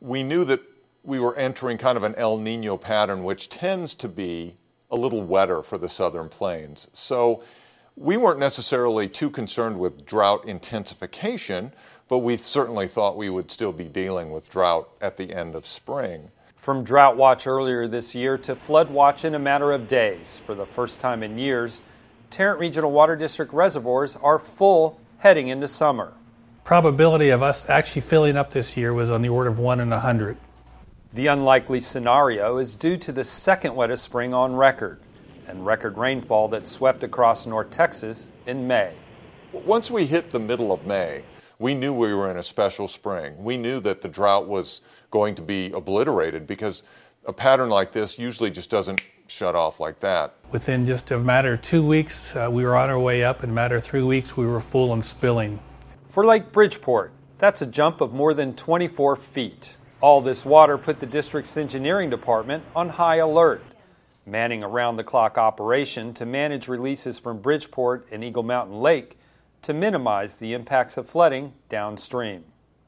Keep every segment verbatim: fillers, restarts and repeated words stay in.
we knew that we were entering kind of an El Nino pattern, which tends to be a little wetter for the southern plains. So we weren't necessarily too concerned with drought intensification, but we certainly thought we would still be dealing with drought at the end of spring. From drought watch earlier this year to flood watch in a matter of days, for the first time in years, Tarrant Regional Water District reservoirs are full heading into summer. Probability of us actually filling up this year was on the order of one in a hundred. The unlikely scenario is due to the second wettest spring on record and record rainfall that swept across North Texas in May. Once we hit the middle of May, we knew we were in a special spring. We knew that the drought was going to be obliterated because a pattern like this usually just doesn't shut off like that. Within just a matter of two weeks, uh, we were on our way up. In a matter of three weeks, we were full and spilling. For Lake Bridgeport, that's a jump of more than twenty-four feet. All this water put the district's engineering department on high alert, manning around-the-clock operation to manage releases from Bridgeport and Eagle Mountain Lake to minimize the impacts of flooding downstream.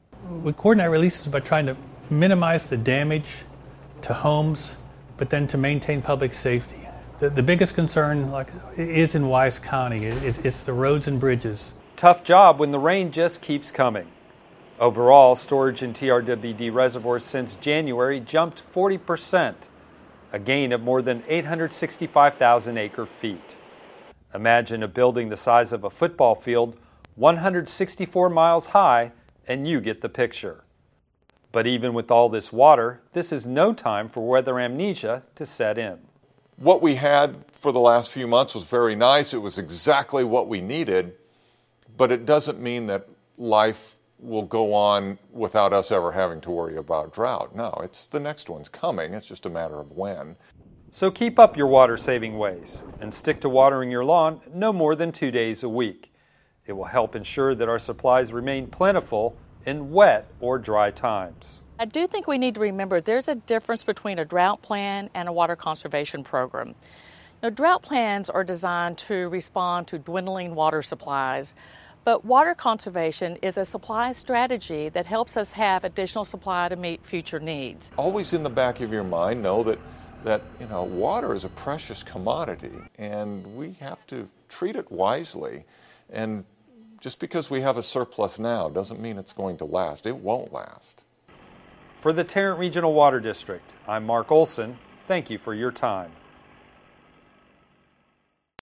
We coordinate releases by trying to minimize the damage to homes, but then to maintain public safety. The, the biggest concern like, is in Wise County. It, it's the roads and bridges. Tough job when the rain just keeps coming. Overall, storage in T R W D reservoirs since January jumped forty percent, a gain of more than eight hundred sixty-five thousand acre feet. Imagine a building the size of a football field, one hundred sixty-four miles high, and you get the picture. But even with all this water, this is no time for weather amnesia to set in. What we had for the last few months was very nice. It was exactly what we needed, but it doesn't mean that life will go on without us ever having to worry about drought. No, it's the next one's coming. It's just a matter of when. So keep up your water-saving ways and stick to watering your lawn no more than two days a week. It will help ensure that our supplies remain plentiful in wet or dry times. I do think we need to remember there's a difference between a drought plan and a water conservation program. Now, drought plans are designed to respond to dwindling water supplies, but water conservation is a supply strategy that helps us have additional supply to meet future needs. Always in the back of your mind, know that, that you know, water is a precious commodity, and we have to treat it wisely. And just because we have a surplus now doesn't mean it's going to last. It won't last. For the Tarrant Regional Water District, I'm Mark Olson. Thank you for your time.